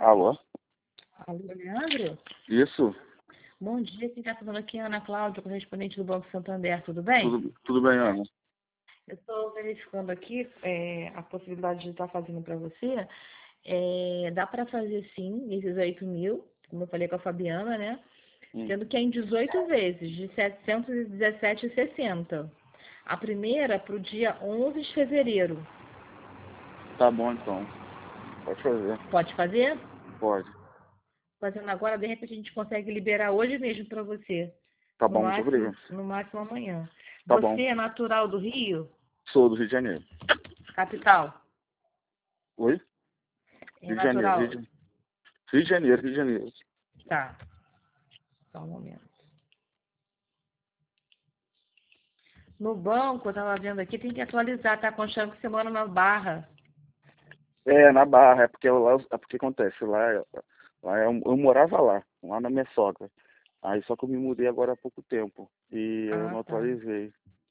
Alô? Alô, Leandro? Isso? Bom dia, quem está falando aqui é a Ana Cláudia, correspondente do Banco Santander, tudo bem? Tudo bem, Ana? Eu estou verificando aqui a possibilidade de estar fazendo para você. Dá para fazer sim, esses 8 mil, como eu falei com a Fabiana, né? Hum, Sendo que é em 18 vezes, de 717,60. A primeira para o dia 11 de fevereiro. tá bom, então. Pode fazer. Pode fazer? Pode. Fazendo agora, de repente a gente consegue liberar hoje mesmo para você. Tá No bom, muito máximo, obrigado. no máximo amanhã. Tá bom. Você é natural do Rio? Sou do Rio de Janeiro. Capital? Oi? É Rio de Janeiro, natural? Rio de Janeiro, Rio de Janeiro. Tá, só um momento. No banco, eu estava vendo aqui, tem que atualizar, tá constando que você mora na Barra. É, na Barra, é porque lá, é porque acontece, lá eu morava lá na minha sogra. Aí só que eu me mudei agora há pouco tempo. E eu Ah, não tá. atualizei.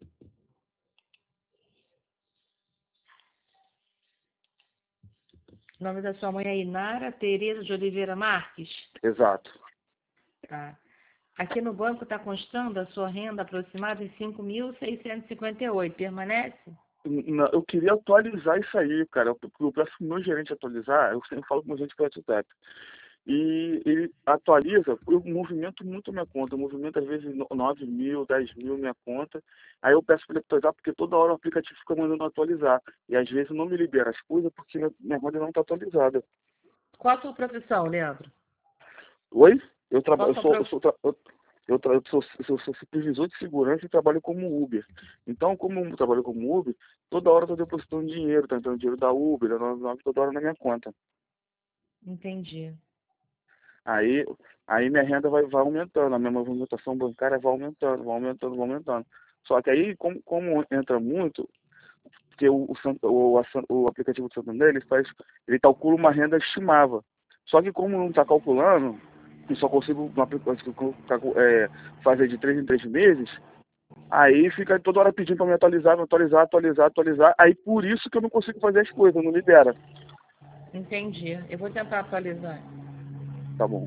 O nome da sua mãe é Inara Tereza de Oliveira Marques? Exato. Tá. Aqui no banco está constando a sua renda aproximada em 5.658. Permanece? Não, eu queria atualizar isso aí, cara. Eu peço pro meu gerente atualizar, eu sempre falo com o meu gerente pelo WhatsApp. E ele atualiza, eu movimento muito a minha conta, eu movimento às vezes 9 mil, 10 mil minha conta, aí eu peço para ele atualizar, porque toda hora o aplicativo fica mandando atualizar, e às vezes não me libera as coisas porque minha conta não está atualizada. Qual a sua profissão, Leandro? Oi? Eu Qual trabalho, a sua prof... eu sou supervisor de segurança e trabalho como Uber. Então, como eu trabalho como Uber, toda hora eu estou depositando dinheiro, tá entrando dinheiro da Uber, da 99, toda hora na minha conta. Entendi. Aí, aí minha renda vai aumentando, a minha movimentação bancária vai aumentando, vai aumentando, vai aumentando. Só que aí, como entra muito, porque o aplicativo do Santander, ele calcula uma renda estimável. Só que como não está calculando, e só consigo no aplicativo, fazer de 3 em 3 meses, aí fica toda hora pedindo para me atualizar, me atualizar, atualizar, atualizar. Aí por isso que eu não consigo fazer as coisas, não libera. Entendi. Eu vou tentar atualizar. Tá bom.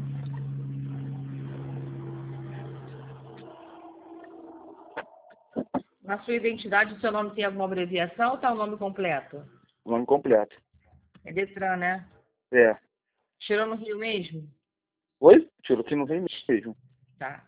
Na sua identidade, o seu nome tem alguma abreviação ou tá o nome completo? Nome completo. É Detran, né? É. Tirou no Rio mesmo? Oi? Tiro que não vem mesmo. Tá.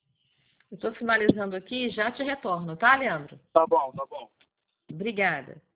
Eu estou finalizando aqui e já te retorno, tá, Leandro? Tá bom, tá bom. Obrigada.